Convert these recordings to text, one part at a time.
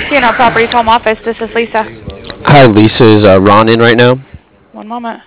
CNO Properties Home Office. This is Lisa. Hi, Lisa. Is Ron in right now? One moment.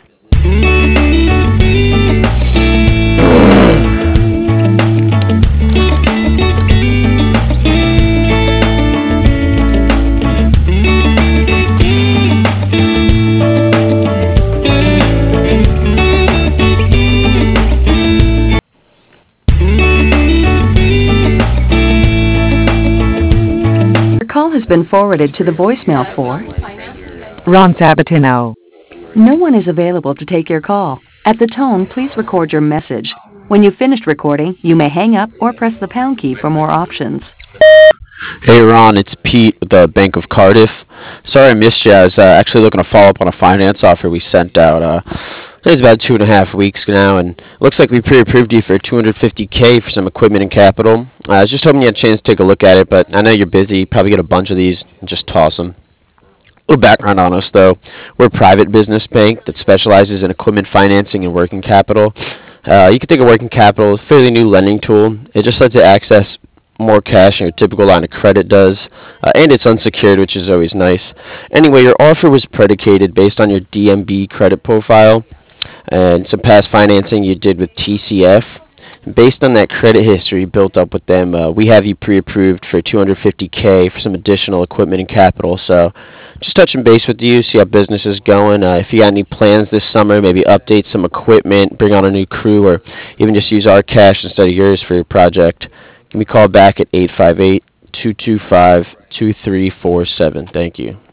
Your call has been forwarded to the voicemail for Ron Sabatino. no one is available to take your call. At the tone, please record your message. When you've finished recording, you may hang up or press the pound key for more options. Hey, Ron. It's Pete with the Bank of Cardiff. Sorry I missed you. I was actually looking to follow up on a finance offer we sent out. I think it's about 2.5 weeks now, and it looks like we pre-approved you for 250K for some equipment and capital. I was just hoping you had a chance to take a look at it, but I know you're busy. You probably get a bunch of these and just toss them. A little background on us, though. We're a private business bank that specializes in equipment financing and working capital. You can think of working capital as a fairly new lending tool. It just lets you access more cash than your typical line of credit does, and it's unsecured, which is always nice. Anyway, your offer was predicated based on your DMB credit profile and some past financing you did with TCF. Based on that credit history built up with them, we have you pre-approved for 250K for some additional equipment and capital. So, just touching base with you, see how business is going. If you got any plans this summer, maybe update some equipment, bring on a new crew, or even just use our cash instead of yours for your project, give me a call back at 858-225-2347. Thank you.